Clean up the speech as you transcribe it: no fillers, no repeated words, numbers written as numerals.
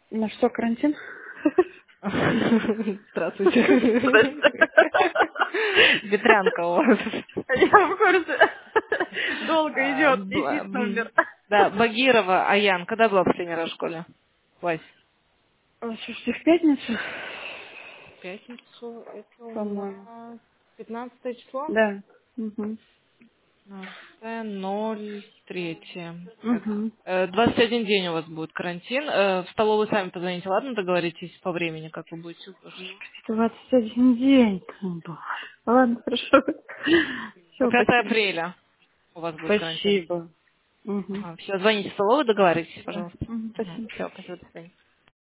На что, карантин? Здравствуйте. Здрасте. Ветрянка у вас. Я в курсе. Долго идет, висит номер. Да, Багирова Аян. Когда была последний раз в школе? Вась. Слушайте, в пятницу? В пятницу. Это у По-моему. нас 15 число? Да. Угу. 0-3. Угу. 21 день у вас будет карантин. В столовую сами позвоните, ладно? Договоритесь по времени, как вы будете ухаживать. 21 день. Ладно, хорошо. По Все, 5 спасибо. апреля у вас будет карантин. Спасибо. Угу. Ага, все, звоните в столовую, договаривайтесь, пожалуйста. Спасибо. Все, спасибо, до свидания.